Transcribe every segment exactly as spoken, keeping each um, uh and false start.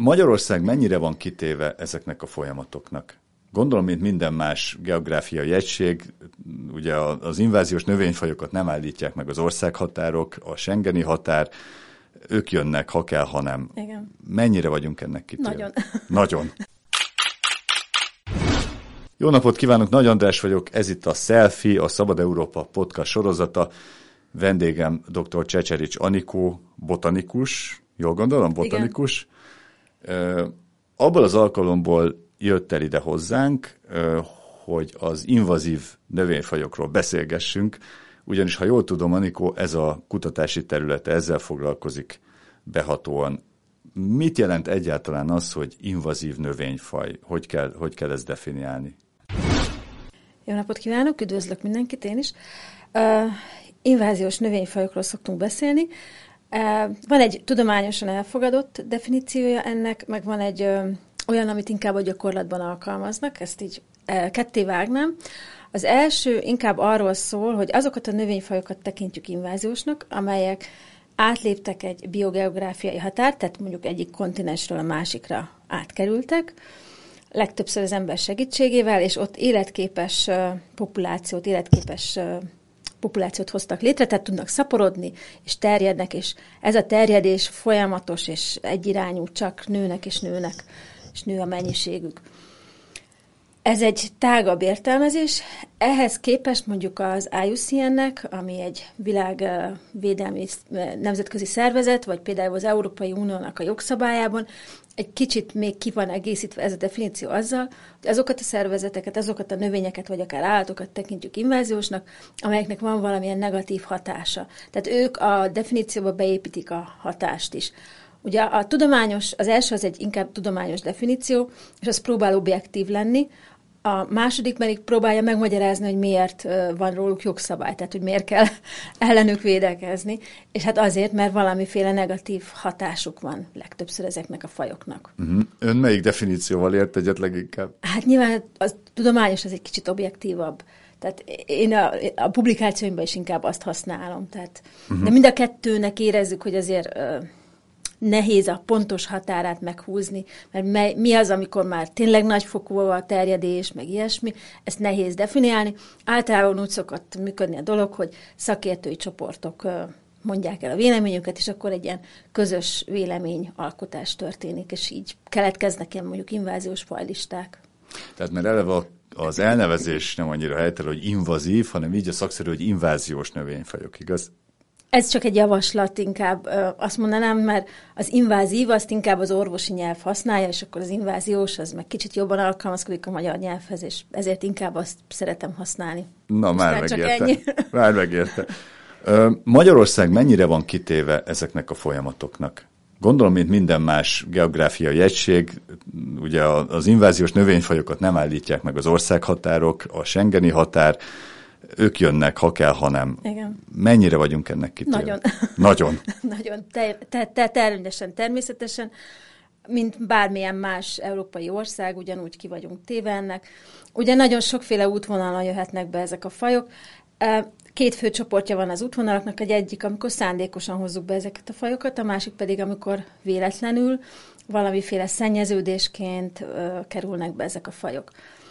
Magyarország mennyire van kitéve ezeknek a folyamatoknak? Gondolom, mint minden más geográfiai egység, ugye az inváziós növényfajokat nem állítják meg az országhatárok, a schengeni határ, ők jönnek, ha kell, ha nem. Igen. Mennyire vagyunk ennek kitéve? Nagyon. Nagyon. Jó napot kívánok, Nagy András vagyok, ez itt a Selfie, a Szabad Európa podcast sorozata. Vendégem dr. Csecserics Anikó, botanikus, jól gondolom, botanikus. Igen. Abból az alkalomból jött el ide hozzánk, hogy az invazív növényfajokról beszélgessünk, ugyanis, ha jól tudom, Anikó, ez a kutatási területe, ezzel foglalkozik behatóan. Mit jelent egyáltalán az, hogy invazív növényfaj? Hogy kell, hogy kell ezt definiálni? Jó napot kívánok, üdvözlök mindenkit, én is. Uh, inváziós növényfajokról szoktunk beszélni. Uh, van egy tudományosan elfogadott definíciója ennek, meg van egy uh, olyan, amit inkább a gyakorlatban alkalmaznak, ezt így uh, ketté vágnám. Az első inkább arról szól, hogy azokat a növényfajokat tekintjük inváziósnak, amelyek átléptek egy biogeográfiai határt, tehát mondjuk egyik kontinensről a másikra átkerültek, legtöbbször az ember segítségével, és ott életképes uh, populációt, életképes uh, populációt hoztak létre, tehát tudnak szaporodni, és terjednek, és ez a terjedés folyamatos és egyirányú, csak nőnek és nőnek, és nő a mennyiségük. Ez egy tágabb értelmezés. Ehhez képest mondjuk az I U C N-nek, ami egy világvédelmi nemzetközi szervezet, vagy például az Európai Uniónak a jogszabályában, egy kicsit még ki van egészítve ez a definíció azzal, hogy azokat a szervezeteket, azokat a növényeket, vagy akár állatokat tekintjük inváziósnak, amelyeknek van valamilyen negatív hatása. Tehát ők a definícióba beépítik a hatást is. Ugye a tudományos, az első az egy inkább tudományos definíció, és az próbál objektív lenni, a második pedig próbálja megmagyarázni, hogy miért van róluk jogszabály, tehát hogy miért kell ellenük védekezni, és hát azért, mert valamiféle negatív hatásuk van legtöbbször ezeknek a fajoknak. Uh-huh. Ön melyik definícióval ért egyet leginkább? Hát nyilván a tudományos az egy kicsit objektívabb. Tehát én a, a publikációimban is inkább azt használom. Tehát, uh-huh. De mind a kettőnek érezzük, hogy azért uh, nehéz a pontos határát meghúzni, mert mely, mi az, amikor már tényleg nagyfokú a terjedés, meg ilyesmi, ezt nehéz definiálni. Általában úgy szokott működni a dolog, hogy szakértői csoportok uh, mondják el a véleményüket, és akkor egy ilyen közös véleményalkotás történik, és így keletkeznek ilyen mondjuk inváziós fajlisták. Tehát mert eleve az elnevezés nem annyira helytelen, hogy invazív, hanem így a szakszerű, hogy inváziós növényfajok, igaz? Ez csak egy javaslat, inkább azt mondanám, mert az invázív azt inkább az orvosi nyelv használja, és akkor az inváziós az meg kicsit jobban alkalmazkodik a magyar nyelvhez, és ezért inkább azt szeretem használni. Na, már megérte. Már megérte. Magyarország mennyire van kitéve ezeknek a folyamatoknak? Gondolom, mint minden más geográfiai egység, ugye az inváziós növényfajokat nem állítják meg az országhatárok, a schengeni határ, ők jönnek, ha kell, ha nem. Igen. Mennyire vagyunk ennek kitéve? Nagyon. Nagyon. Nagyon. Te, te, te, természetesen, természetesen, mint bármilyen más európai ország, ugyanúgy ki vagyunk téve ennek. Ugye nagyon sokféle útvonalon jöhetnek be ezek a fajok. Két fő csoportja van az útvonalaknak, egy egyik, amikor szándékosan hozzuk be ezeket a fajokat, a másik pedig, amikor véletlenül valamiféle szennyeződésként ö, kerülnek be ezek a fajok.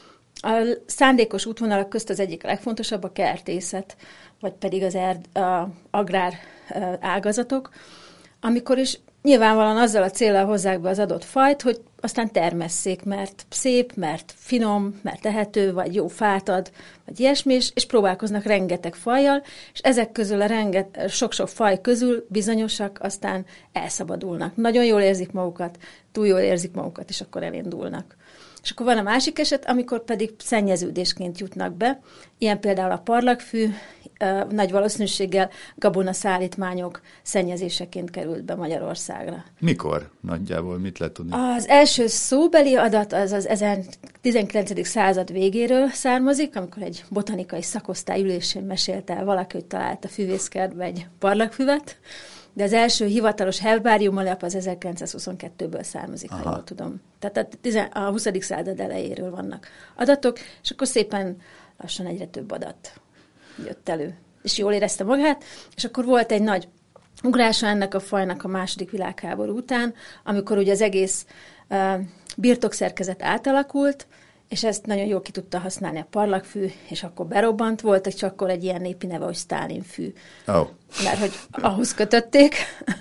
A szándékos útvonalak közt az egyik a legfontosabb a kertészet, vagy pedig az erd, a agrár ágazatok, amikor is nyilvánvalóan azzal a céllal hozzák be az adott fajt, hogy aztán termesszék, mert szép, mert finom, mert tehető, vagy jó fát ad, vagy ilyesmi, és, és próbálkoznak rengeteg fajjal, és ezek közül a renget, sok-sok faj közül bizonyosak aztán elszabadulnak. Nagyon jól érzik magukat, túl jól érzik magukat, és akkor elindulnak. És akkor van a másik eset, amikor pedig szennyeződésként jutnak be. Ilyen például a parlagfű, nagy valószínűséggel gabonaszállítmányok szennyezéseként került be Magyarországra. Mikor? Nagyjából mit lehet tudni? Az első szóbeli adat az az tizenkilencedik század végéről származik, amikor egy botanikai szakosztály ülésén mesélte el valaki, hogy talált a füvészkertbe egy parlagfüvet, de az első hivatalos herbáriumalap az ezerkilencszázhuszonkettőből származik, ha jól tudom. Tehát a huszadik század elejéről vannak adatok, és akkor szépen lassan egyre több adat jött elő. És jól érezte magát, és akkor volt egy nagy ugrása ennek a fajnak a második világháború után, amikor ugye az egész uh, birtokszerkezet átalakult, és ezt nagyon jól ki tudta használni a parlagfű, és akkor berobbant, volt csak akkor egy ilyen népi neve, hogy Sztálinfű. Oh. Mert hogy ahhoz kötötték.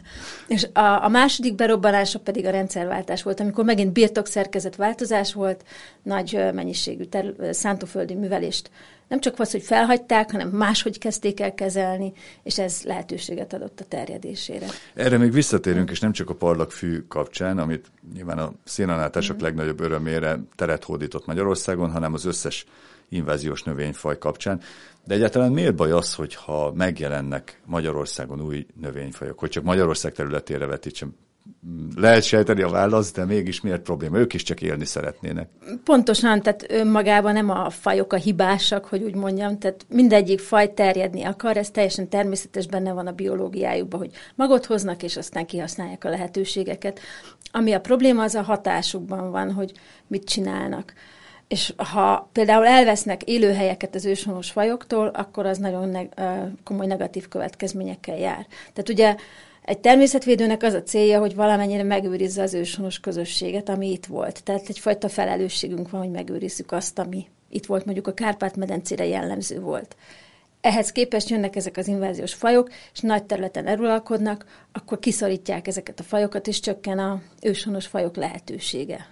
És a, a második berobbanása pedig a rendszerváltás volt, amikor megint birtokszerkezet változás volt, nagy mennyiségű terül, szántóföldi művelést nem csak az, hogy felhagyták, hanem máshogy kezdték el kezelni, és ez lehetőséget adott a terjedésére. Erre még visszatérünk, és nem csak a parlagfű kapcsán, amit nyilván a szénalátások mm. legnagyobb örömére teret hódított Magyarországon, hanem az összes inváziós növényfaj kapcsán. De egyáltalán miért baj az, hogyha megjelennek Magyarországon új növényfajok, hogy csak Magyarország területére vetítsem? Lehet sejteni a választ, de mégis miért probléma? Ők is csak élni szeretnének. Pontosan, tehát önmagában nem a fajok a hibásak, hogy úgy mondjam, tehát mindegyik faj terjedni akar, ez teljesen természetes, benne van a biológiájukban, hogy magot hoznak, és aztán kihasználják a lehetőségeket. Ami a probléma, az a hatásukban van, hogy mit csinálnak. És ha például elvesznek élőhelyeket az őshonos fajoktól, akkor az nagyon neg- komoly negatív következményekkel jár. Tehát ugye egy természetvédőnek az a célja, hogy valamennyire megőrizze az őshonos közösséget, ami itt volt. Tehát egyfajta felelősségünk van, hogy megőrizzük azt, ami itt volt, mondjuk a Kárpát-medencére jellemző volt. Ehhez képest jönnek ezek az inváziós fajok, és nagy területen eluralkodnak, akkor kiszorítják ezeket a fajokat, és csökken az őshonos fajok lehetősége.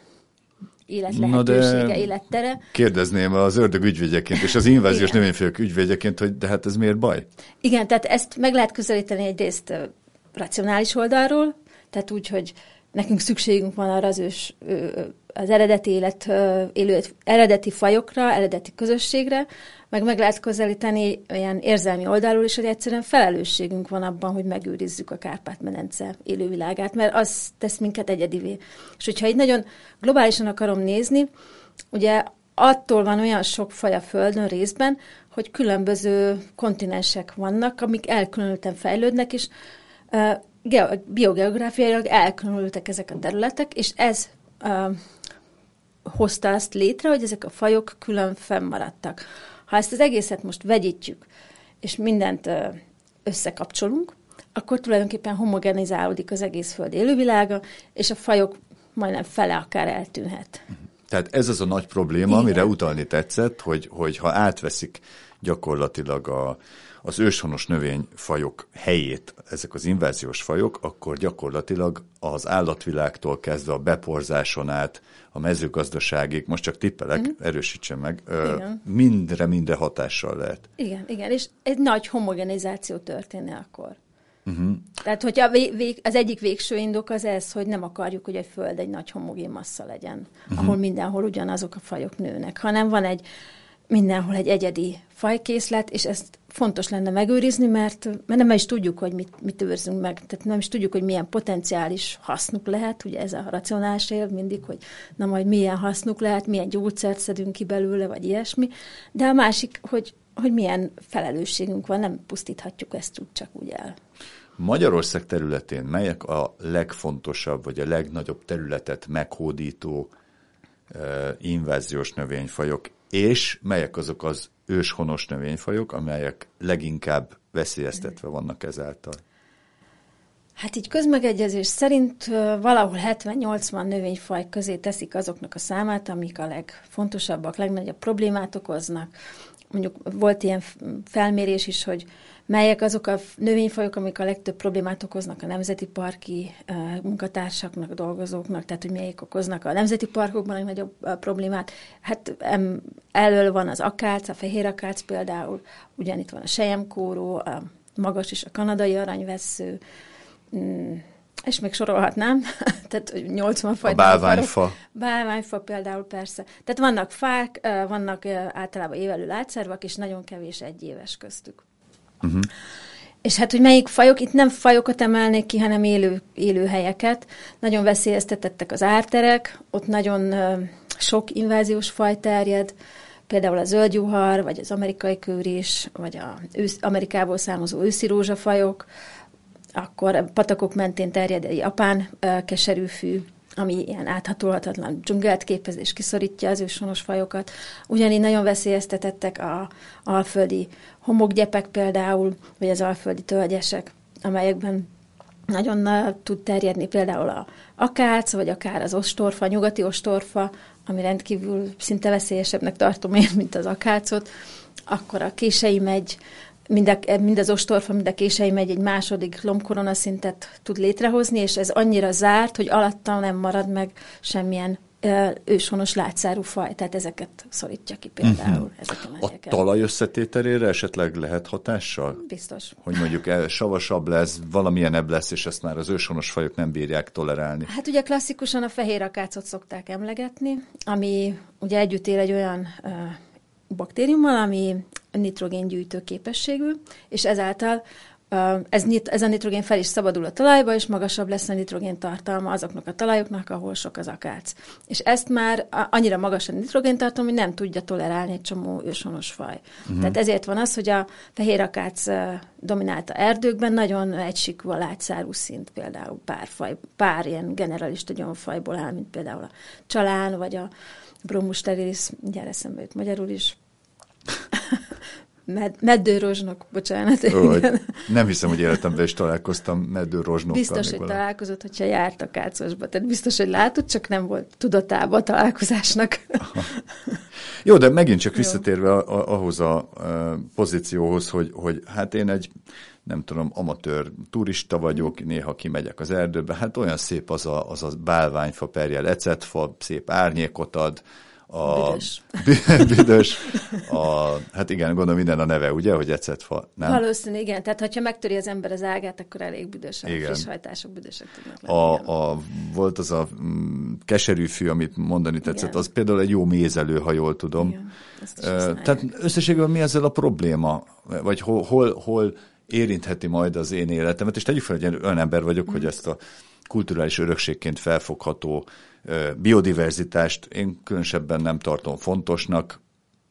Életlehetősége, élettere. Kérdezném az ördög ügyvédjeként és az inváziós növényfajok ügyvédjeként, hogy de hát ez miért baj? Igen, tehát ezt meg lehet közelíteni egyrészt racionális oldalról, tehát úgy, hogy nekünk szükségünk van arra az ős, az eredeti élet, élő, eredeti fajokra, eredeti közösségre, meg meg lehet közelíteni olyan érzelmi oldalról is, hogy egyszerűen felelősségünk van abban, hogy megőrizzük a Kárpát-medence élővilágát, mert az tesz minket egyedivé. És hogyha így nagyon globálisan akarom nézni, ugye attól van olyan sok faj a Földön részben, hogy különböző kontinensek vannak, amik elkülönülten fejlődnek, és uh, biogeográfiailag elkülönültek ezek a területek, és ez uh, hozta azt létre, hogy ezek a fajok külön fennmaradtak. Ha ezt az egészet most vegyítjük, és mindent uh, összekapcsolunk, akkor tulajdonképpen homogenizálódik az egész Föld élővilága, és a fajok majdnem fele akár eltűnhet. Tehát ez az a nagy probléma, igen, amire utalni tetszett, hogy, hogy ha átveszik gyakorlatilag a, az őshonos növényfajok helyét, ezek az inváziós fajok, akkor gyakorlatilag az állatvilágtól kezdve a beporzáson át, a mezőgazdaságig, most csak tippelek, uh-huh. erősítsen meg, igen. mindre, minden hatással lehet. Igen, igen, és egy nagy homogenizáció történne akkor. Uh-huh. Tehát, hogyha vég, az egyik végső indok az ez, hogy nem akarjuk, hogy a Föld egy nagy homogén massza legyen, uh-huh. ahol mindenhol ugyanazok a fajok nőnek, hanem van egy mindenhol egy egyedi fajkészlet, és ezt fontos lenne megőrizni, mert, mert nem is tudjuk, hogy mit, mit őrzünk meg, tehát nem is tudjuk, hogy milyen potenciális hasznuk lehet, ugye ez a racionális év mindig, hogy na majd milyen hasznuk lehet, milyen gyógyszert szedünk ki belőle, vagy ilyesmi, de a másik, hogy, hogy milyen felelősségünk van, nem pusztíthatjuk ezt úgy csak úgy el. Magyarország területén melyek a legfontosabb, vagy a legnagyobb területet meghódító uh, inváziós növényfajok, és melyek azok az őshonos növényfajok, amelyek leginkább veszélyeztetve vannak ezáltal? Hát így közmegegyezés szerint uh, valahol hetven-nyolcvan növényfaj közé teszik azoknak a számát, amik a legfontosabbak, legnagyobb problémát okoznak. Mondjuk volt ilyen felmérés is, hogy melyek azok a növényfajok, amik a legtöbb problémát okoznak a nemzeti parki uh, munkatársaknak, dolgozóknak, tehát hogy melyik okoznak a nemzeti parkokban a legnagyobb uh, problémát. Hát em, elől van az akác, a fehér akác például, ugyanitt van a selyemkóró, a magas is a kanadai aranyvessző, mm, és még sorolhatnám, tehát nyolcvan fajta. A bálványfa. Bálványfa például persze. Tehát vannak fák, uh, vannak uh, általában évelő látszervak, és nagyon kevés egyéves köztük. Uh-huh. És hát, hogy melyik fajok, itt nem fajokat emelnék ki, hanem élő, élőhelyeket. Nagyon veszélyeztetettek az árterek, ott nagyon uh, sok inváziós faj terjed, például a zöldjuhar, vagy az amerikai kőrés, vagy az Amerikából származó őszi rózsafajok, akkor a patakok mentén terjed egy japán uh, keserűfű, ami ilyen áthatolhatatlan dzsungelt képez és kiszorítja az őshonos fajokat. Ugyanígy nagyon veszélyeztetettek a alföldi homokgyepek például, vagy az alföldi tölgyesek, amelyekben nagyon tud terjedni például a akác, vagy akár az ostorfa, a nyugati ostorfa, ami rendkívül szinte veszélyesebbnek tartom én, mint az akácot. Akkor a kései megy, mind, a, mind az ostorfa, mind a kései megy egy második lombkoronaszintet tud létrehozni, és ez annyira zárt, hogy alatta nem marad meg semmilyen őshonos látszárú faj, tehát ezeket szorítja ki például. Uh-huh. A talaj összetételére esetleg lehet hatással? Biztos. Hogy mondjuk el, savasabb lesz, valamilyenebb lesz, és ezt már az őshonos fajok nem bírják tolerálni. Hát ugye klasszikusan a fehér akácot szokták emlegetni, ami ugye együtt él egy olyan uh, baktériummal, ami nitrogéngyűjtő képességű, és ezáltal Ez, ez a nitrogén fel is szabadul a talajba, és magasabb lesz a nitrogén tartalma azoknak a talajoknak, ahol sok az akác. És ezt már annyira magas a nitrogén tartalma, hogy nem tudja tolerálni egy csomó őshonos faj. Uh-huh. Tehát ezért van az, hogy a fehér akác dominálta erdőkben nagyon egysikú a látszárú szint, például pár faj, pár ilyen generalista gyomfajból áll, mint például a csalán, vagy a Bromus sterilis, mindjárt eszembe jut magyarul is. Med, meddőrozsnok, bocsánat. Ó, nem hiszem, hogy életemben is találkoztam meddőrozsnokkal. Biztos, hogy valami. Találkozott, hogyha járt a kácosba. Tehát biztos, hogy látod, csak nem volt tudatában a találkozásnak. Aha. Jó, de megint csak visszatérve a, a, ahhoz a, a pozícióhoz, hogy, hogy hát én egy, nem tudom, amatőr turista vagyok, néha kimegyek az erdőbe, hát olyan szép az a, az a bálványfa, perjel ecetfa, szép árnyékot ad, a büdös. büdös, a, hát igen, gondolom minden a neve, ugye, hogy ecetfa, nem? Valószínű, igen, tehát ha megtöri az ember az ágát, akkor elég büdös, a friss hajtások büdösek tudnak lenni. A, a, volt az a mm, keserű fű, amit mondani tetszett, igen. Az például egy jó mézelő, ha jól tudom. Igen, uh, tehát összességében mi ezzel a probléma? Vagy hol, hol, hol érintheti majd az én életemet? És tegyük fel, hogy olyan ember vagyok, mm. hogy ezt a kulturális örökségként felfogható biodiverzitást én különösebben nem tartom fontosnak,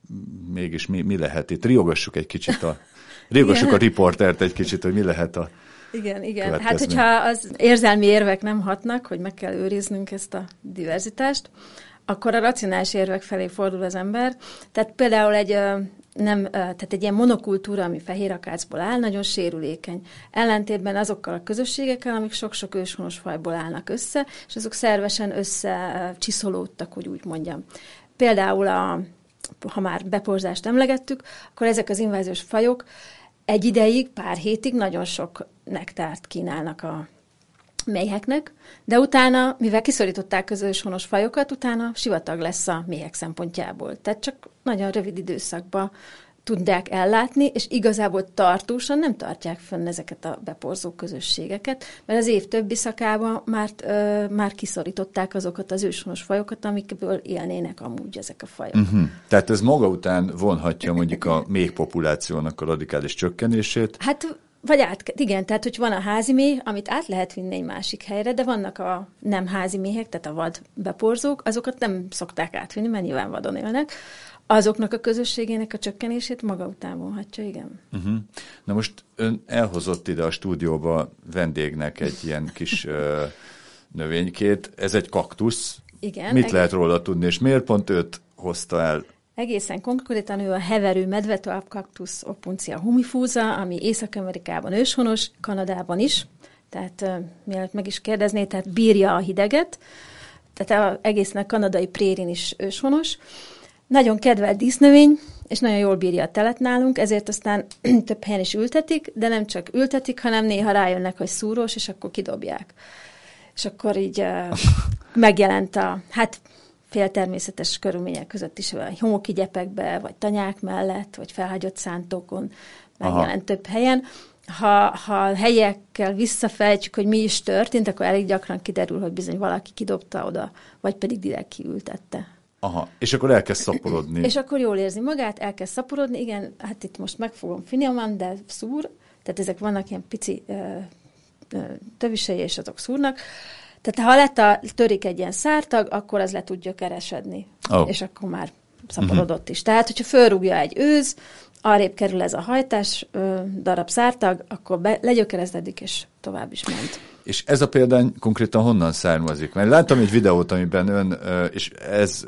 mégis mi, mi lehet itt? Riogassuk egy kicsit a, riogassuk a riportert egy kicsit, hogy mi lehet a Igen, igen. Hát, hogyha az érzelmi érvek nem hatnak, hogy meg kell őriznünk ezt a diverzitást, akkor a racionális érvek felé fordul az ember. Tehát például egy, nem, tehát egy ilyen monokultúra, ami fehér akácból áll, nagyon sérülékeny. Ellentétben azokkal a közösségekkel, amik sok-sok őshonos fajból állnak össze, és azok szervesen összecsiszolódtak, hogy úgy mondjam. Például, a, ha már beporzást emlegettük, akkor ezek az inváziós fajok egy ideig, pár hétig nagyon sok nektárt kínálnak a méheknek, de utána, mivel kiszorították az őshonos fajokat, utána sivatag lesz a méhek szempontjából. Tehát csak nagyon rövid időszakban tudják ellátni, és igazából tartósan nem tartják fönn ezeket a beporzó közösségeket, mert az év többi szakában már, ö, már kiszorították azokat az őshonos fajokat, amikből élnének amúgy ezek a fajok. Uh-huh. Tehát ez maga után vonhatja mondjuk a méh populációnak a radikális csökkenését? Hát vagy át, igen, tehát hogy van a házi méh, amit át lehet vinni egy másik helyre, de vannak a nem házi méhek, tehát a vad beporzók, azokat nem szokták átvinni, mert nyilván vadon élnek. Azoknak a közösségének a csökkenését maga után vonhatja, igen. Uh-huh. Na most ön elhozott ide a stúdióba vendégnek egy ilyen kis ö, növénykét. Ez egy kaktusz. Igen. Mit eg- lehet róla tudni, és miért pont őt hozta el? Egészen konkrétan ő a heverő medvetalp kaktusz Opuncia humifusa, ami Észak-Amerikában őshonos, Kanadában is, tehát uh, mielőtt meg is kérdezné, tehát bírja a hideget, tehát a, egészen a kanadai prérin is őshonos. Nagyon kedvelt dísznövény, és nagyon jól bírja a telet nálunk, ezért aztán több helyen is ültetik, de nem csak ültetik, hanem néha rájönnek, hogy szúrós, és akkor kidobják. És akkor így uh, megjelent a, hát féltermészetes körülmények között is, vagy homoki gyepekbe, vagy tanyák mellett, vagy felhagyott szántókon megjelent Aha. több helyen. Ha, ha helyiekkel visszafejtjük, hogy mi is történt, akkor elég gyakran kiderül, hogy bizony valaki kidobta oda, vagy pedig direkt kiültette. Aha, és akkor elkezd szaporodni. És akkor jól érzi magát, elkezd szaporodni, igen, hát itt most megfogom finoman, de szúr, tehát ezek vannak ilyen pici ö, ö, tövisei, és azok szúrnak. Tehát ha lett törik egy ilyen szártag, akkor az le tud gyökeresedni, oh. és akkor már szaporodott uh-huh. is. Tehát, hogyha fölrúgja egy őz, arrébb kerül ez a hajtás ö, darab szártag, akkor be, legyökerezledik, és tovább is ment. És ez a példány konkrétan honnan származik? Mert láttam egy videót, amiben ön, és ez,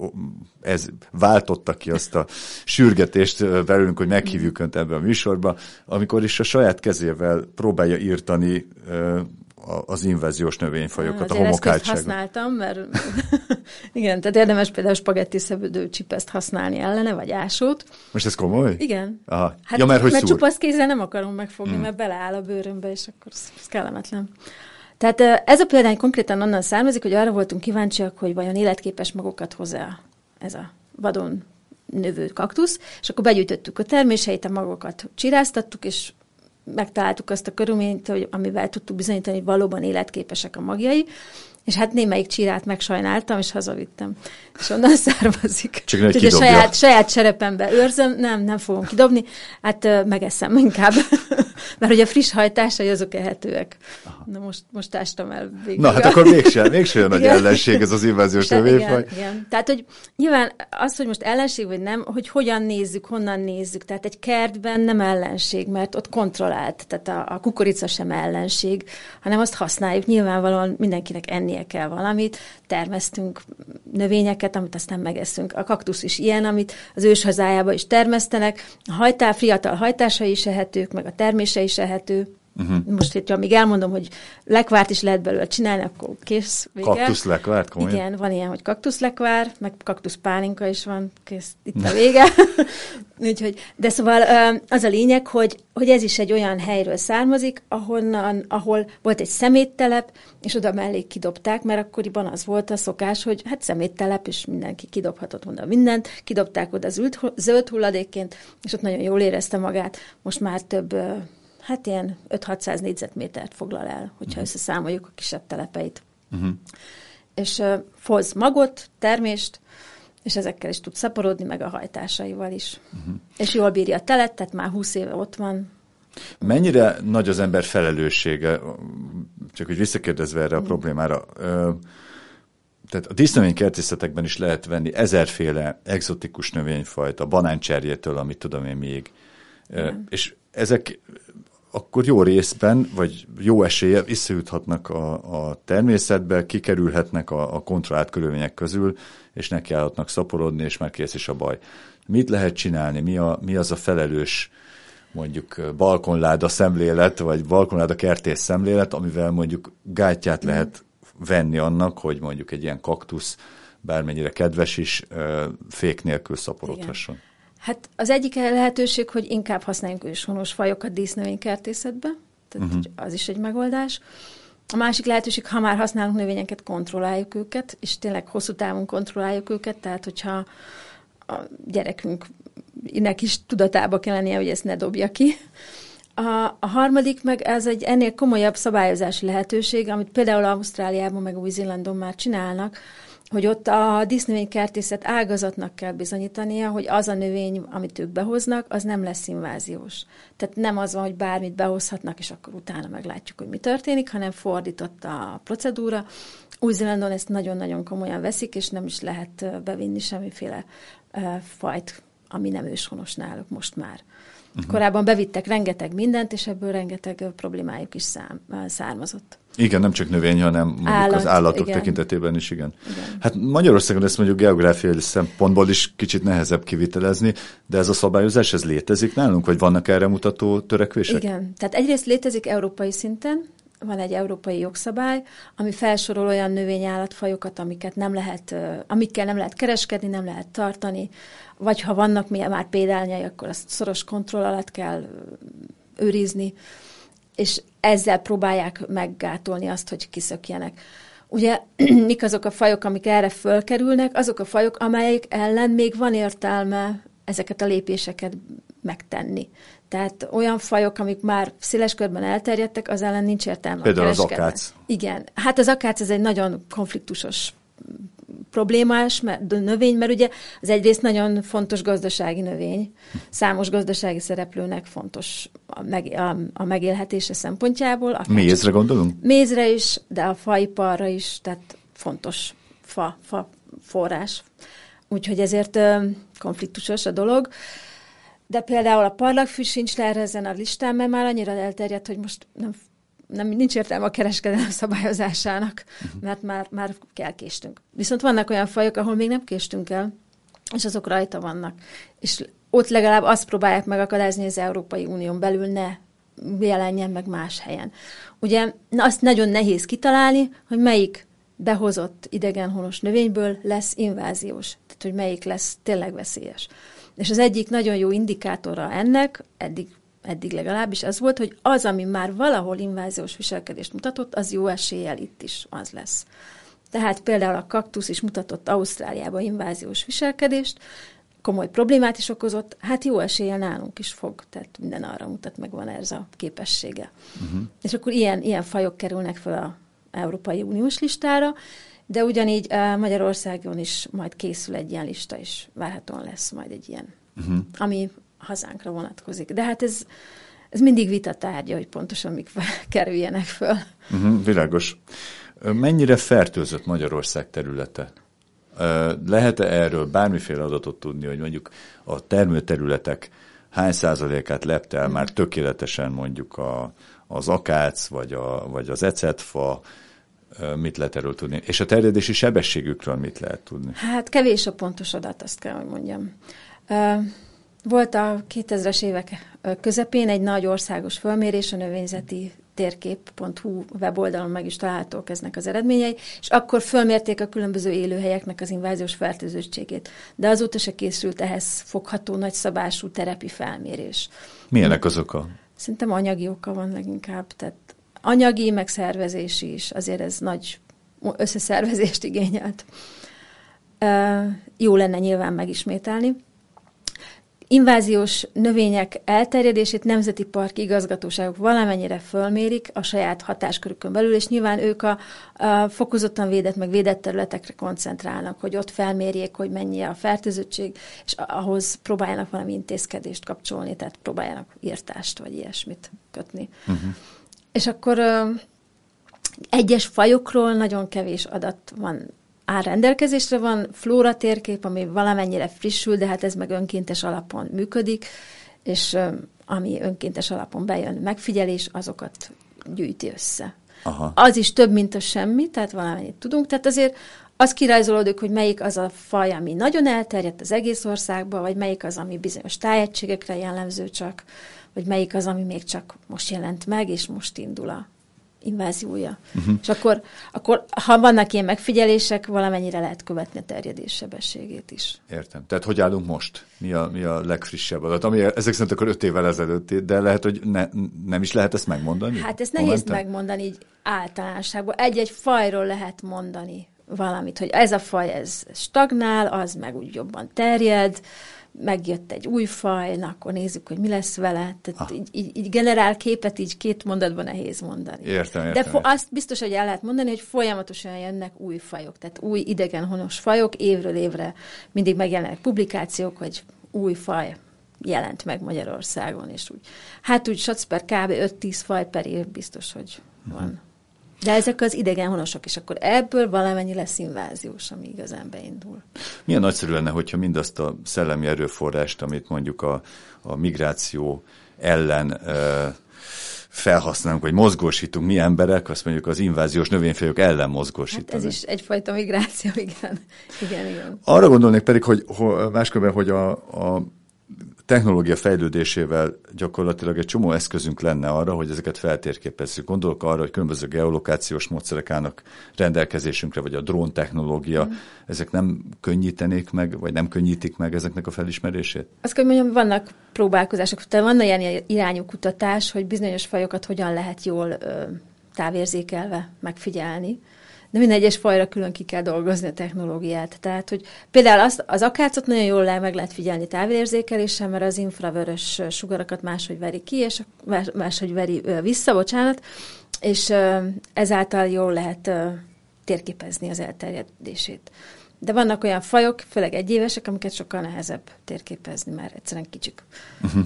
ez váltotta ki azt a sürgetést belőlünk, hogy meghívjuk önt ebbe a műsorba, amikor is a saját kezével próbálja írtani az inváziós növényfajokat, azért a homokáltságot. Ezt használtam, mert igen, tehát érdemes például spagetti szebődő csipeszt használni ellene, vagy ásót. Most ez komoly? Igen. Aha. Hát, ja, mert hogy mert szúr. csupasz kézzel nem akarom megfogni, hmm. mert beleáll a bőrömbe, és akkor ez kellemetlen. Tehát ez a példány konkrétan onnan származik, hogy arra voltunk kíváncsiak, hogy vajon életképes magokat hoz-e ez a vadon növő kaktusz, és akkor begyűjtöttük a terméseit, a magokat csiráztattuk, és megtaláltuk azt a körülményt, hogy amivel tudtuk bizonyítani, hogy valóban életképesek a magjai, és hát némelyik csírát megsajnáltam, és hazavittem. És onnan származik. Csak ne kidobja. Saját, saját serepembe őrzöm, nem, nem fogom kidobni, hát uh, megeszem inkább. Mert ugye friss hajtásai azok ehetőek. Aha. Na most, most ástam el végül. Na hát akkor mégsem, mégsem nagy ellenség ez az inváziós növényfaj. Igen, igen. Tehát, hogy nyilván az, hogy most ellenség vagy nem, hogy hogyan nézzük, honnan nézzük. Tehát egy kertben nem ellenség, mert ott kontrollált. Tehát a, a kukorica sem ellenség, hanem azt használjuk. Nyilvánvalóan mindenkinek ennie kell valamit. Termesztünk növényeket, amit aztán megeszünk. A kaktusz is ilyen, amit az őshazájában is termesztenek. A hajtá, fiatal hajtásai is ehetők, meg a termése is ehető. Uh-huh. Most, hogyha még elmondom, hogy lekvárt is lehet belőle csinálni, akkor kész, vége. Kaktuszlekvárt, komolyan? Igen, van ilyen, hogy kaktuszlekvár, meg kaktuszpálinka is van, kész, itt a vége. Úgyhogy, de szóval az a lényeg, hogy, hogy ez is egy olyan helyről származik, ahonnan, ahol volt egy szeméttelep, és oda mellé kidobták, mert akkoriban az volt a szokás, hogy hát szeméttelep, és mindenki kidobhatott oda mindent, kidobták oda zöld, zöld hulladékként, és ott nagyon jól érezte magát. Most már több... hát ilyen öt-hatszáz négyzetmétert foglal el, hogyha uh-huh. összeszámoljuk a kisebb telepeit. Uh-huh. És uh, hoz magot, termést, és ezekkel is tud szaporodni, meg a hajtásaival is. Uh-huh. És jól bírja a telet, tehát már húsz éve ott van. Mennyire nagy az ember felelőssége, csak hogy visszakérdezve erre a uh-huh. problémára, tehát a dísznövénykertészetekben is lehet venni ezerféle egzotikus növényfajt, a banáncserjétől, amit tudom én még. Uh-huh. És ezek akkor jó részben, vagy jó eséllyel visszajuthatnak a, a természetbe, kikerülhetnek a, a kontrollált körülmények közül, és nekiállhatnak szaporodni, és már kész is a baj. Mit lehet csinálni? Mi, a, mi az a felelős, mondjuk balkonláda szemlélet, vagy balkonláda kertész szemlélet, amivel mondjuk gátját lehet venni annak, hogy mondjuk egy ilyen kaktusz, bármennyire kedves is, fék nélkül szaporodhasson? Igen. Hát az egyik lehetőség, hogy inkább használjunk őshonos fajokat dísznövénykertészetbe, tehát uh-huh. az is egy megoldás. A másik lehetőség, ha már használunk növényeket, kontrolláljuk őket, és tényleg hosszú távon kontrolláljuk őket, tehát hogyha a gyerekünknek is tudatába kell lennie, hogy ezt ne dobja ki. A, a harmadik meg ez egy ennél komolyabb szabályozási lehetőség, amit például Ausztráliában meg Új-Zélandon már csinálnak, hogy ott a dísznövénykertészet ágazatnak kell bizonyítania, hogy az a növény, amit ők behoznak, az nem lesz inváziós. Tehát nem az van, hogy bármit behozhatnak, és akkor utána meglátjuk, hogy mi történik, hanem fordított a procedúra. Új-Zélandon ezt nagyon-nagyon komolyan veszik, és nem is lehet bevinni semmiféle uh, fajt, ami nem őshonos náluk most már. Uh-huh. Korábban bevittek rengeteg mindent, és ebből rengeteg problémájuk is szám, származott. Igen, nem csak növény, hanem mondjuk Állat, az állatok igen. tekintetében is, igen. igen. Hát Magyarországon ezt mondjuk geográfiai szempontból is kicsit nehezebb kivitelezni, de ez a szabályozás, ez létezik nálunk, vagy vannak erre mutató törekvések? Igen, tehát egyrészt létezik európai szinten, van egy európai jogszabály, ami felsorol olyan növényállatfajokat, amiket nem lehet, amikkel nem lehet kereskedni, nem lehet tartani, vagy ha vannak már példányai, akkor azt szoros kontroll alatt kell őrizni, és ezzel próbálják meggátolni azt, hogy kiszökjenek. Ugye mik azok a fajok, amik erre fölkerülnek? Azok a fajok, amelyek ellen még van értelme ezeket a lépéseket megtenni. Tehát olyan fajok, amik már széles körben elterjedtek, az ellen nincs értelme. Például az akác. Igen. Hát az akác ez egy nagyon konfliktusos problémás mert, növény, mert ugye az egyrészt nagyon fontos gazdasági növény. Számos gazdasági szereplőnek fontos a, meg, a, a megélhetése szempontjából. Mézre gondolunk? Mézre is, de a faiparra is, tehát fontos fa, fa forrás. Úgyhogy ezért ö, konfliktusos a dolog. De például a parlagfű sincs le ezen a listán, mert már annyira elterjedt, hogy most nem, nem, nincs értelme a kereskedelem szabályozásának, mert már, már elkéstünk. Viszont vannak olyan fajok, ahol még nem késtünk el, és azok rajta vannak. És ott legalább azt próbálják megakadályozni, hogy az Európai Unión belül ne jelenjen meg más helyen. Ugye azt nagyon nehéz kitalálni, hogy melyik behozott idegenhonos növényből lesz inváziós, tehát hogy melyik lesz tényleg veszélyes. És az egyik nagyon jó indikátora ennek, eddig, eddig legalábbis az volt, hogy az, ami már valahol inváziós viselkedést mutatott, az jó eséllyel itt is az lesz. Tehát például a kaktusz is mutatott Ausztráliában inváziós viselkedést, komoly problémát is okozott, hát jó eséllyel nálunk is fog, tehát minden arra mutat, meg van ez a képessége. Uh-huh. És akkor ilyen, ilyen fajok kerülnek fel a Európai Uniós listára, de ugyanígy uh, Magyarországon is majd készül egy ilyen lista, és várhatóan lesz majd egy ilyen, uh-huh. ami hazánkra vonatkozik. De hát ez, ez mindig vita tárgya, hogy pontosan mik kerüljenek föl. Uh-huh, világos. Mennyire fertőzött Magyarország területe? Lehet-e erről bármiféle adatot tudni, hogy mondjuk a termőterületek hány százalékát lepte el már tökéletesen mondjuk a, az akác, vagy, a, vagy az ecetfa, mit lehet erről tudni? És a terjedési sebességükről mit lehet tudni? Hát kevés a pontos adat, azt kell, hogy mondjam. Volt a kétezres évek közepén egy nagy országos fölmérés, a növényzeti térkép pont hu weboldalon meg is találhatók eznek az eredményei, és akkor fölmérték a különböző élőhelyeknek az inváziós fertőzöttségét. De azóta se készült ehhez fogható nagyszabású terepi felmérés. Milyenek az oka? Szerintem anyagi oka van leginkább, tehát anyagi, meg szervezési is, azért ez nagy összeszervezést igényelt. Jó lenne nyilván megismételni. Inváziós növények elterjedését nemzeti parki igazgatóságok valamennyire fölmérik a saját hatáskörükön belül, és nyilván ők a, a fokozottan védett, meg védett területekre koncentrálnak, hogy ott felmérjék, hogy mennyi a fertőzöttség, és ahhoz próbáljanak valami intézkedést kapcsolni, tehát próbáljanak írtást, vagy ilyesmit kötni. Uh-huh. És akkor uh, egyes fajokról nagyon kevés adat van áll rendelkezésre, van flóra térkép, ami valamennyire frissül, de hát ez meg önkéntes alapon működik, és ami önkéntes alapon bejön megfigyelés, azokat gyűjti össze. Aha. Az is több, mint a semmi, tehát valamennyit tudunk, tehát azért az kirajzolódik, hogy melyik az a faj, ami nagyon elterjedt az egész országban, vagy melyik az, ami bizonyos tájegységekre jellemző csak, vagy melyik az, ami még csak most jelent meg, és most indul a inváziója. Uh-huh. És akkor, akkor, ha vannak ilyen megfigyelések, valamennyire lehet követni a terjedés sebességét is. Értem. Tehát hogy állunk most? Mi a, mi a legfrissebb adat? Ami ezek szerint akkor öt évvel ezelőtt, de lehet, hogy ne, nem is lehet ezt megmondani? Hát ezt nehéz momentum? megmondani így általánosságban. Egy-egy fajról lehet mondani valamit, hogy ez a faj, ez stagnál, az meg úgy jobban terjed, megjött egy új faj, na akkor nézzük, hogy mi lesz vele. Tehát így, így, így generál képet, így két mondatban nehéz mondani. Értem, értem. De fo- azt biztos, hogy el lehet mondani, hogy folyamatosan jönnek új fajok, tehát új idegenhonos fajok, évről évre mindig megjelennek publikációk, hogy új faj jelent meg Magyarországon, és úgy. Hát úgy satsz per kb. öt-tíz faj per év biztos, hogy van. Uh-huh. De ezek az idegenhonosok, és akkor ebből valamennyi lesz inváziós, ami igazán beindul. Milyen nagyszerű lenne, hogyha mindazt a szellemi erőforrást, amit mondjuk a, a migráció ellen e, felhasználunk, vagy mozgósítunk mi emberek, azt mondjuk az inváziós növényfajok ellen mozgósítani. Hát ez is egyfajta migráció, igen. igen, igen. Arra gondolnék pedig, hogy, hogy máskülönben, hogy a, a technológia fejlődésével gyakorlatilag egy csomó eszközünk lenne arra, hogy ezeket feltérképezzük. Gondolok arra, hogy különböző geolokációs módszerek állnak rendelkezésünkre, vagy a drón technológia, mm. ezek nem könnyítenék meg, vagy nem könnyítik meg ezeknek a felismerését? Azt kell mondjam, vannak próbálkozások, tehát van ilyen irányú kutatás, hogy bizonyos fajokat hogyan lehet jól ö, távérzékelve megfigyelni. De minden egyes fajra külön ki kell dolgozni a technológiát. Tehát, hogy például az, az akácot nagyon jól le, meg lehet figyelni távérzékeléssel, mert az infravörös sugarakat máshogy veri ki, és máshogy veri vissza, bocsánat, és ezáltal jól lehet térképezni az elterjedését. De vannak olyan fajok, főleg egyévesek, amiket sokkal nehezebb térképezni, mert egyszerűen kicsik. Uh-huh.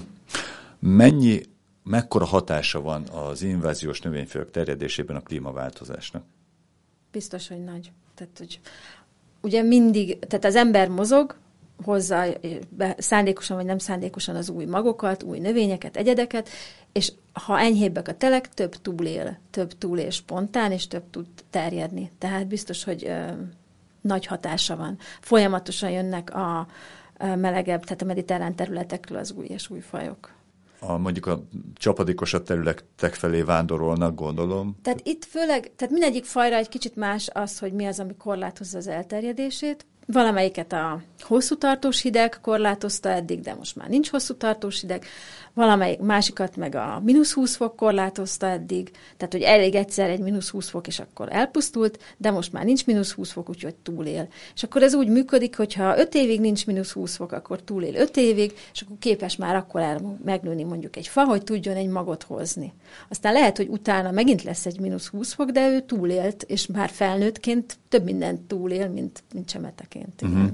Mennyi, mekkora hatása van az inváziós növényfajok terjedésében a klímaváltozásnak? Biztos, hogy nagy. Tehát, hogy ugye mindig, tehát az ember mozog, hozza be, szándékosan vagy nem szándékosan az új magokat, új növényeket, egyedeket, és ha enyhébbek a telek, több túlél, több túlél spontán, és több tud terjedni. Tehát biztos, hogy ö, nagy hatása van. Folyamatosan jönnek a, a melegebb, tehát a mediterrán területekről az új és új fajok. a, mondjuk a csapadékosabb területek felé vándorolnak, gondolom. Tehát itt főleg, tehát mindegyik fajra egy kicsit más az, hogy mi az, ami korlátozza az elterjedését. Valamelyiket a hosszú tartós hideg korlátozta eddig, de most már nincs hosszú tartós hideg. Valamelyik másikat meg a mínusz húsz fok korlátozta eddig, tehát hogy elég egyszer egy mínusz húsz fok, és akkor elpusztult, de most már nincs mínusz húsz fok, úgyhogy túlél. És akkor ez úgy működik, hogyha öt évig nincs mínusz húsz fok, akkor túlél öt évig, és akkor képes már akkor el megnőni mondjuk egy fa, hogy tudjon egy magot hozni. Aztán lehet, hogy utána megint lesz egy mínusz húsz fok, de ő túlélt, és már felnőttként több mindent túlél, mint, mint csemeteként. Uh-huh.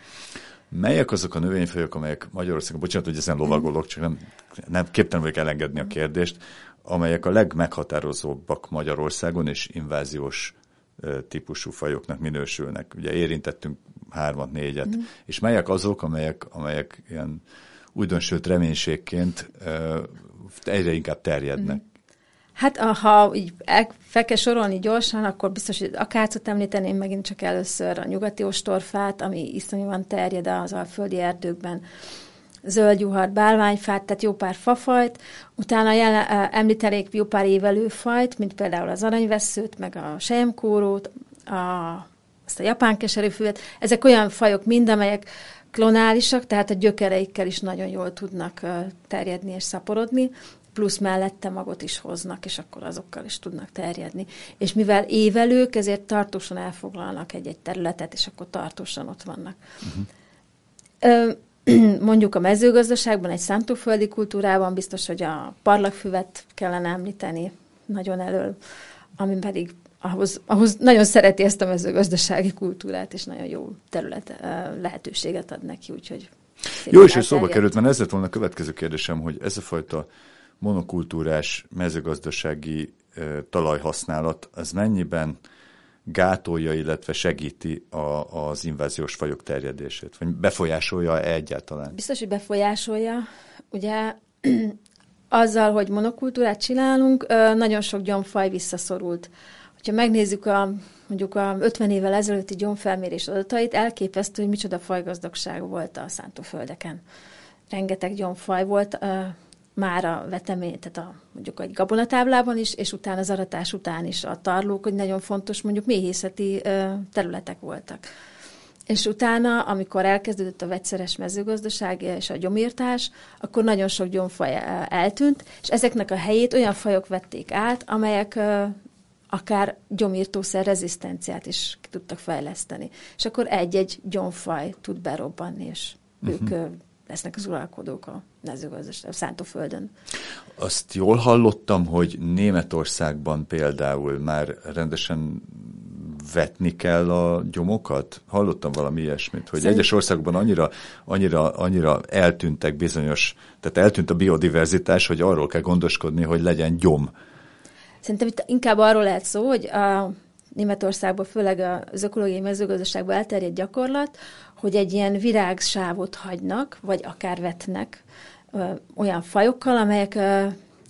Melyek azok a növényfajok, amelyek Magyarországon, bocsánat, hogy ezen lovagolok, csak nem, nem képtelen vagyok elengedni a kérdést, amelyek a legmeghatározóbbak Magyarországon és inváziós uh, típusú fajoknak minősülnek? Ugye érintettünk hármat, négyet. Mm. És melyek azok, amelyek, amelyek ilyen újdonsült reménységként uh, egyre inkább terjednek? Mm. Hát ha így fel kell sorolni gyorsan, akkor biztos, hogy akácot említeném megint csak először, a nyugati ostorfát, ami iszonyúan terjed az alföldi erdőkben, zöldjuhart, bálványfát, tehát jó pár fafajt, utána jelen, említenék jó pár évelőfajt, mint például az aranyvesszőt, meg a selyemkórót, a, azt a japán keserűfüvet. Ezek olyan fajok mind, amelyek klonálisak, tehát a gyökereikkel is nagyon jól tudnak terjedni és szaporodni, plusz mellette magot is hoznak, és akkor azokkal is tudnak terjedni. És mivel évelők, ezért tartósan elfoglalnak egy-egy területet, és akkor tartósan ott vannak. Uh-huh. Mondjuk a mezőgazdaságban, egy szántóföldi kultúrában biztos, hogy a parlagfüvet kellene említeni nagyon elől, ami pedig ahhoz, ahhoz nagyon szereti ezt a mezőgazdasági kultúrát, és nagyon jó terület, lehetőséget ad neki, úgyhogy... Jó, és hogy szóba került, mert ez lett volna a következő kérdésem, hogy ez a fajta monokultúrás mezőgazdasági e, talajhasználat, az mennyiben gátolja, illetve segíti a, az inváziós fajok terjedését? Vagy befolyásolja egyáltalán? Biztos, hogy befolyásolja. Ugye azzal, hogy monokultúrát csinálunk, nagyon sok gyomfaj visszaszorult. Ha megnézzük a, mondjuk a ötven évvel ezelőtti gyomfelmérés adatait, elképesztő, hogy micsoda fajgazdagság volt a szántóföldeken. Rengeteg gyomfaj volt, már a vetemény, tehát a, mondjuk egy gabonatáblában is, és utána az aratás után is a tarlók, hogy nagyon fontos, mondjuk méhészeti ö, területek voltak. És utána, amikor elkezdődött a vegyszeres mezőgazdaság és a gyomírtás, akkor nagyon sok gyomfaj eltűnt, és ezeknek a helyét olyan fajok vették át, amelyek ö, akár gyomírtószer rezisztenciát is tudtak fejleszteni. És akkor egy-egy gyomfaj tud berobbanni, és uh-huh. ők... Ö, lesznek az uralkodók a mezőgazdaság, a szántóföldön. Azt jól hallottam, hogy Németországban például már rendesen vetni kell a gyomokat? Hallottam valami ilyesmit, hogy Szerint... egyes országokban annyira, annyira, annyira eltűntek bizonyos, tehát eltűnt a biodiverzitás, hogy arról kell gondoskodni, hogy legyen gyom. Szerintem itt inkább arról lehet szó, hogy a Németországban, főleg az ökológiai mezőgazdaságban elterjedt gyakorlat, hogy egy ilyen virágsávot hagynak, vagy akár vetnek ö, olyan fajokkal, amelyek ö,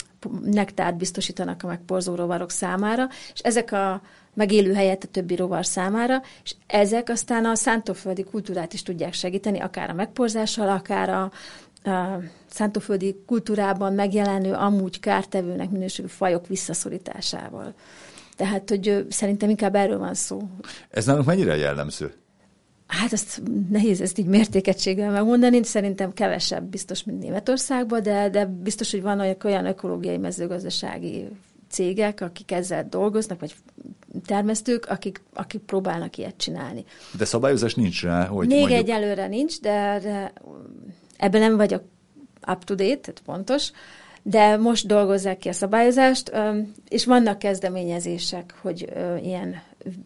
nektárt biztosítanak a megporzó rovarok számára, és ezek a megélő helyet a többi rovar számára, és ezek aztán a szántóföldi kultúrát is tudják segíteni, akár a megporzással, akár a, a szántóföldi kultúrában megjelenő, amúgy kártevőnek minősülő fajok visszaszorításával. Tehát, hogy szerintem inkább erről van szó. Ez nálunk mennyire jellemző? Hát azt nehéz ezt így mértékegységgel megmondani, szerintem kevesebb biztos, mint Németországban, de, de biztos, hogy vannak olyan ökológiai mezőgazdasági cégek, akik ezzel dolgoznak, vagy termesztők, akik, akik próbálnak ilyet csinálni. De szabályozás nincs rá, hogy Még mondjuk... egyelőre nincs, de, de ebben nem vagyok up-to-date, tehát pontos, de most dolgozzák ki a szabályozást, és vannak kezdeményezések, hogy ilyen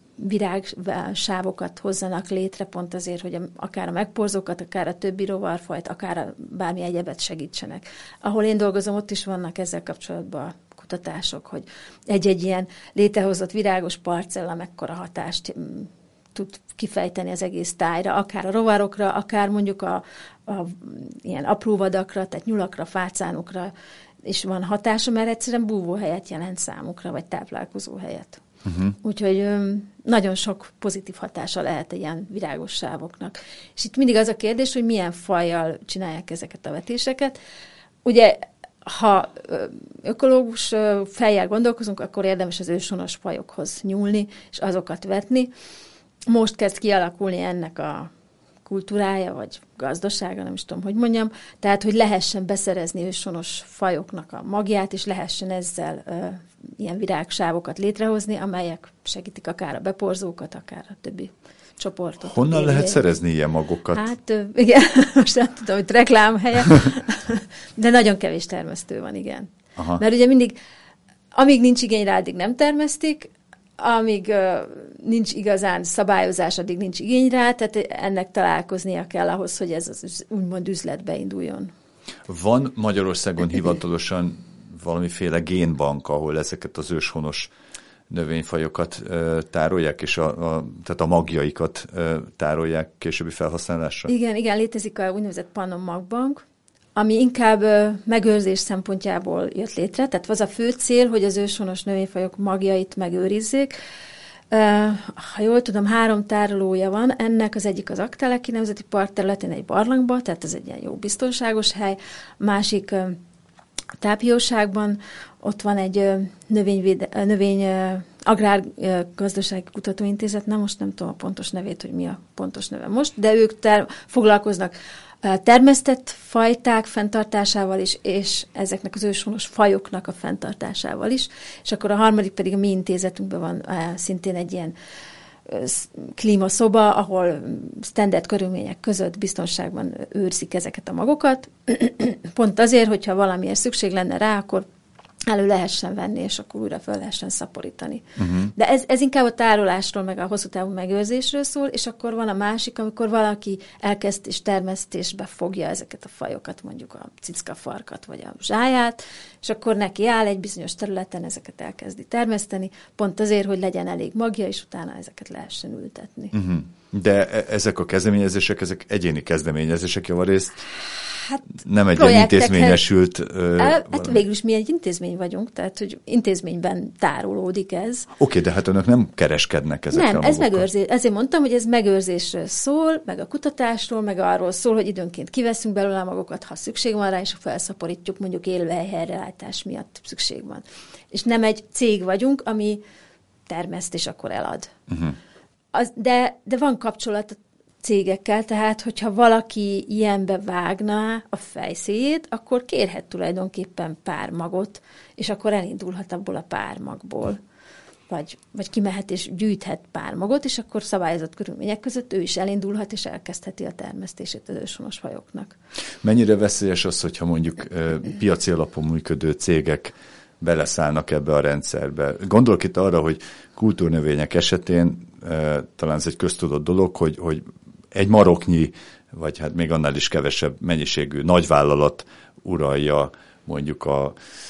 virágsávokat hozzanak létre, pont azért, hogy akár a megporzókat, akár a többi rovarfajt, akár a bármi egyebet segítsenek. Ahol én dolgozom, ott is vannak ezzel kapcsolatban kutatások, hogy egy-egy ilyen létrehozott virágos parcella mekkora hatást tud kifejteni az egész tájra, akár a rovarokra, akár mondjuk a, a ilyen apró vadakra, tehát nyulakra, fácánokra is van hatása, mert egyszerűen búvóhelyet jelent számukra, vagy táplálkozó helyet. Uh-huh. Úgyhogy nagyon sok pozitív hatása lehet ilyen virágos sávoknak. És itt mindig az a kérdés, hogy milyen fajjal csinálják ezeket a vetéseket. Ugye ha ökológus fejjel gondolkozunk, akkor érdemes az őshonos fajokhoz nyúlni, és azokat vetni. Most kezd kialakulni ennek a kultúrája, vagy gazdasága, nem is tudom, hogy mondjam, tehát, hogy lehessen beszerezni őshonos fajoknak a magját, és lehessen ezzel ö, ilyen virágsávokat létrehozni, amelyek segítik akár a beporzókat, akár a többi csoportot. Honnan lehet szerezni ilyen magokat? Hát igen, most nem tudom, hogy reklámhelye, de nagyon kevés termesztő van, igen. Aha. Mert ugye mindig, amíg nincs igény rá, addig nem termesztik, amíg uh, nincs igazán szabályozás, addig nincs igény rá, tehát ennek találkoznia kell ahhoz, hogy ez az úgymond üzletbe induljon. Van Magyarországon hivatalosan valamiféle génbank, ahol ezeket az őshonos növényfajokat uh, tárolják, és a, a, tehát a magjaikat uh, tárolják későbbi felhasználásra? Igen, igen, létezik a úgynevezett Pannon magbank, ami inkább uh, megőrzés szempontjából jött létre, tehát az a fő cél, hogy az őshonos növényfajok magjait megőrizzék. Uh, ha jól tudom, három tárolója van, ennek az egyik az Aggteleki Nemzeti Park területén egy barlangban, tehát ez egy ilyen jó biztonságos hely, másik uh, Tápióságban, ott van egy uh, növényvéde, uh, növény uh, Agrárgazdasági Kutatóintézet, nem most nem tudom a pontos nevét, hogy mi a pontos neve most, de ők ter- foglalkoznak termesztett fajták fenntartásával is, és ezeknek az őshonos fajoknak a fenntartásával is. És akkor a harmadik pedig a mi intézetünkben van szintén egy ilyen klímaszoba, ahol standard körülmények között biztonságban őrzik ezeket a magokat. Pont azért, hogyha valamiért szükség lenne rá, akkor elő lehessen venni, és akkor újra fel lehessen szaporítani. Uh-huh. De ez, ez inkább a tárolásról, meg a hosszú távú megőrzésről szól, és akkor van a másik, amikor valaki elkezd és termesztésbe fogja ezeket a fajokat, mondjuk a cickafarkat, vagy a zsáját, és akkor neki áll egy bizonyos területen, ezeket elkezdi termeszteni, pont azért, hogy legyen elég magja, és utána ezeket lehessen ültetni. Uh-huh. De ezek a kezdeményezések, ezek egyéni kezdeményezések javarészt? Hát nem egy ilyen intézményesült... Ö, hát végül is mi egy intézmény vagyunk, tehát hogy intézményben tárolódik ez. Oké, okay, de hát önök nem kereskednek ezekkel nem, a magokkal. Ez megőrzés. Ezért mondtam, hogy ez megőrzésről szól, meg a kutatásról, meg arról szól, hogy időnként kiveszünk belőle a magokat, ha szükség van rá, és felszaporítjuk, mondjuk élőhely helyreállítás miatt szükség van. És nem egy cég vagyunk, ami termeszt, és akkor elad. Uh-huh. Az, de, de van kapcsolat cégekkel, tehát hogyha valaki ilyenbe vágná a fejszéjét, akkor kérhet tulajdonképpen pár magot, és akkor elindulhat abból a pár magból. Vagy, vagy kimehet és gyűjthet pár magot, és akkor szabályozott körülmények között ő is elindulhat, és elkezdheti a termesztését az őshonos fajoknak. Mennyire veszélyes az, hogyha mondjuk piaci alapon működő cégek beleszállnak ebbe a rendszerbe? Gondolok itt arra, hogy kultúrnövények esetén talán ez egy köztudott dolog, hogy, hogy egy maroknyi, vagy hát még annál is kevesebb mennyiségű nagyvállalat uralja mondjuk a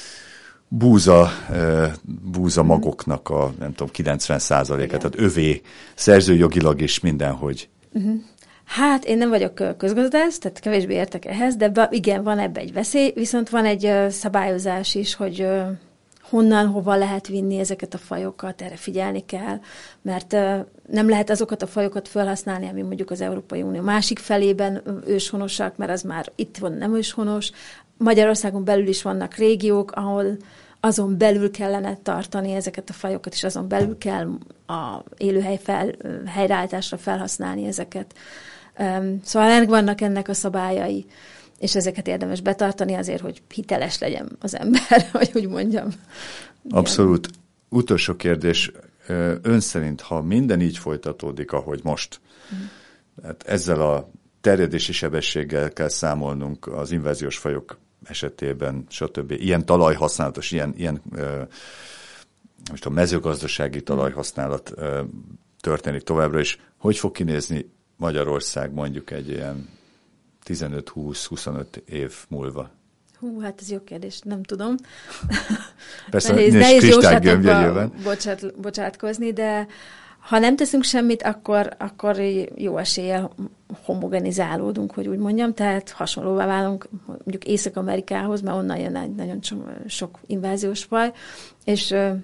búza, búza magoknak a, nem tudom, kilencven százalékát, tehát övé, szerzőjogilag is mindenhogy. Uh-huh. Hát én nem vagyok közgazdász, tehát kevésbé értek ehhez, de igen, van ebbe egy veszély, viszont van egy szabályozás is, hogy honnan, hova lehet vinni ezeket a fajokat, erre figyelni kell, mert nem lehet azokat a fajokat felhasználni, ami mondjuk az Európai Unió másik felében őshonosak, mert az már itt van nem őshonos. Magyarországon belül is vannak régiók, ahol azon belül kellene tartani ezeket a fajokat, és azon belül kell a élőhely fel, helyreállításra felhasználni ezeket. Szóval ennek vannak ennek a szabályai, és ezeket érdemes betartani azért, hogy hiteles legyen az ember, vagy úgy mondjam. Abszolút. Utolsó kérdés. Ön szerint, ha minden így folytatódik, ahogy most, mm. hát ezzel a terjedési sebességgel kell számolnunk az inváziós fajok esetében, stb. Ilyen talajhasználatos, ilyen, ilyen most a mezőgazdasági talajhasználat történik továbbra is. Hogy fog kinézni Magyarország mondjuk egy ilyen tizenöt-húsz-huszonöt év múlva? Hú, hát ez jó kérdés, nem tudom. Persze, nehéz, nehéz jósatokba bocsát, bocsátkozni, de ha nem teszünk semmit, akkor, akkor jó eséllyel homogenizálódunk, hogy úgy mondjam, tehát hasonlóvá válunk mondjuk Észak-Amerikához, mert onnan jön egy nagyon sok inváziós faj, és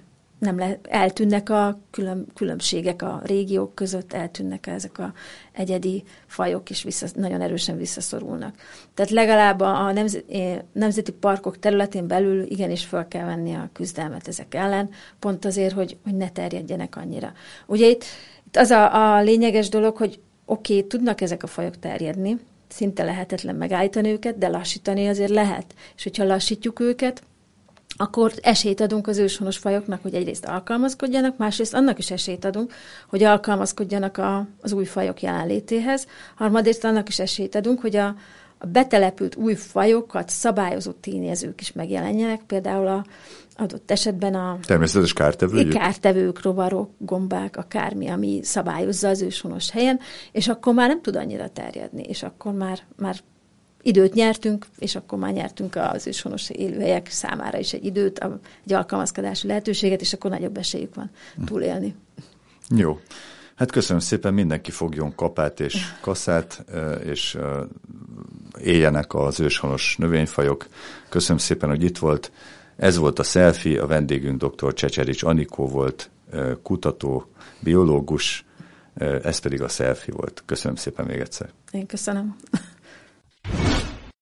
nem le, eltűnnek a külön, különbségek a régiók között, eltűnnek ezek a egyedi fajok, és vissza, nagyon erősen visszaszorulnak. Tehát legalább a nemzeti parkok területén belül igenis fel kell venni a küzdelmet ezek ellen, pont azért, hogy, hogy ne terjedjenek annyira. Ugye itt, itt az a, a lényeges dolog, hogy oké, okay, tudnak ezek a fajok terjedni, szinte lehetetlen megállítani őket, de lassítani azért lehet. És hogyha lassítjuk őket, akkor esélyt adunk az őshonos fajoknak, hogy egyrészt alkalmazkodjanak, másrészt annak is esélyt adunk, hogy alkalmazkodjanak a, az új fajok jelenlétéhez, harmadrészt annak is esélyt adunk, hogy a, a betelepült új fajokat szabályozó tényezők is megjelenjenek, például a adott esetben a természetes kártevők, kártevők, rovarok, gombák, akármi, ami szabályozza az őshonos helyen, és akkor már nem tud annyira terjedni, és akkor már, már időt nyertünk, és akkor már nyertünk az őshonos élőhelyek számára is egy időt, egy alkalmazkodási lehetőséget, és akkor nagyobb esélyük van túlélni. Jó. Hát köszönöm szépen, mindenki fogjon kapát és kaszát, és éljenek az őshonos növényfajok. Köszönöm szépen, hogy itt volt. Ez volt a Selfie, a vendégünk dr. Csecserics Anikó volt, kutató, biológus, ez pedig a Selfie volt. Köszönöm szépen még egyszer. Én köszönöm.